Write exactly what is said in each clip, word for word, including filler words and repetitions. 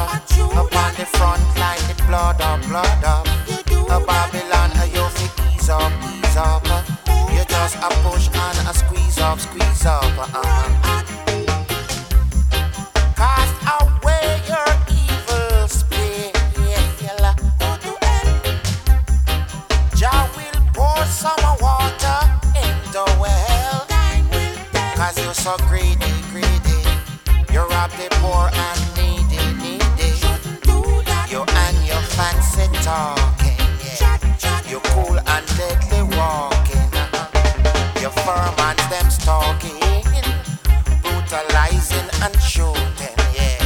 Up on the front line, it blood up, blood up. A Babylon, a you fi ease up, ease up. You just a push and a squeeze up, squeeze up. Uh-huh. Cast away your evil spell. Jah will pour some water in the well. Cause you're so greedy, greedy. You rob the poor and needy, needy. You and your fancy talking, yeah. You cool and deadly walking. Your firm and them stalking, brutalizing and shooting, yeah.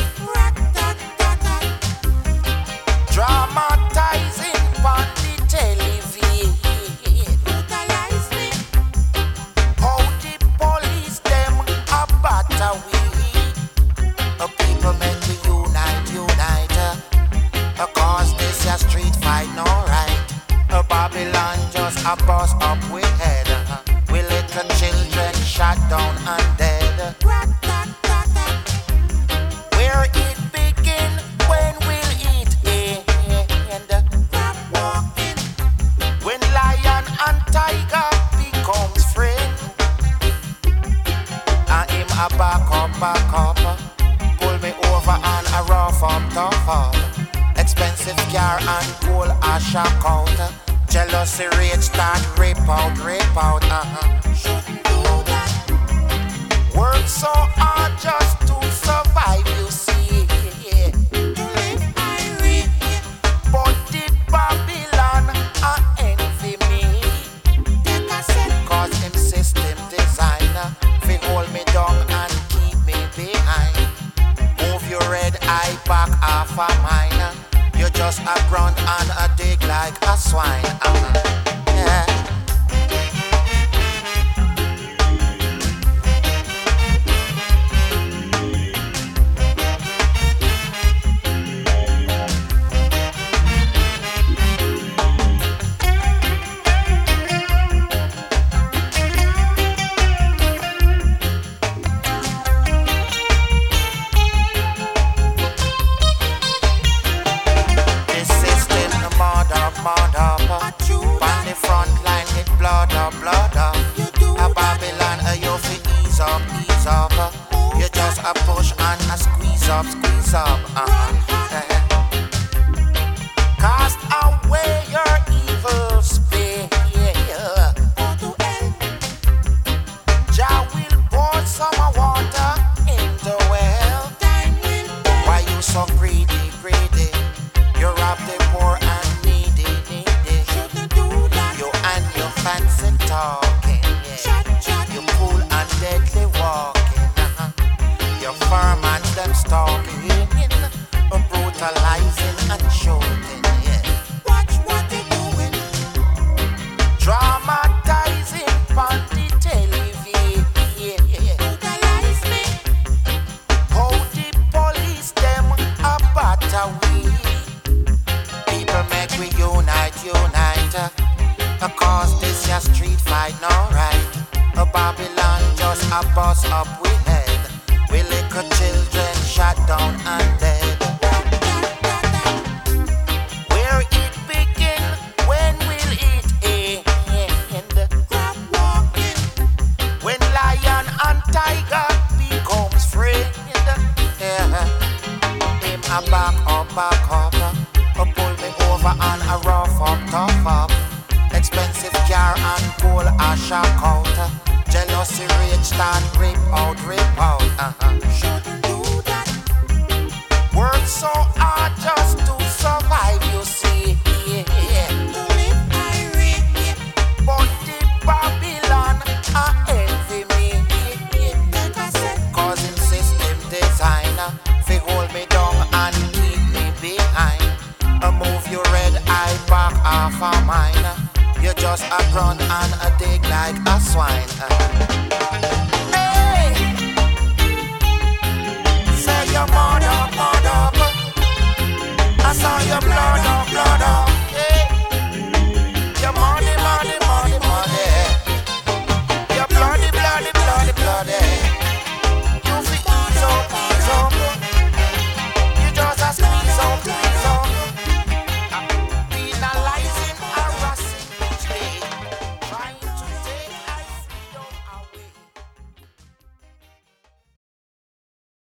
Dramatizing on the television. How the police them a batter we. A people make we unite, unite. Uh, cause this a street fight, no right. A Babylon just a bust up with head. Uh, we little children shot down and dead. Where it begin, when will it end? When lion and tiger becomes friend. And him a back up, back up. Pull me over and a rough up, tough up. Expensive car and gold a shock out. Jealousy rage start rip out, rip out. Uh-huh. Shouldn't do that. Work so hard just to survive, you see. To live I read. But did Babylon a envy me? Take a set. Cause him system designer fi hold me down and keep me behind. Move your red eye back off a mine. You just a grunt and a dig like a swine. Uh-huh. Yeah. A push and a squeeze up, squeeze up. Uh-huh. Cast away your evil spell. Jah will pour some water in the well. Why you so greedy, greedy? You rob the poor and needy, needy. You and your fancy talking, yeah. You cool and deadly walking. Your firm and them stalking, brutalizing and shooting, yeah. Watch what they doing. Dramatizing on the television, yeah. Brutalize me. How the police them a batter we. People make we unite, unite. Uh, cause this ya street fight, no right. A Babylon just a bust up with head. We little children shot down and dead. Where it begin, when will it end? When lion and tiger becomes friend. Yeah. Him a back up, back up. A pull me over and a rough up, tough up. Expensive car and gold a shock out. Jealousy rage start rip out, rip out. Uh-huh. Shouldn't do that. Work so hard just to survive, you see. Yeah. To live I read. But did Babylon a envy me? Cause him system designer fi hold me down and keep me behind. A move your red eye back off a mine. You just a grunt and a dig like a swine. Uh.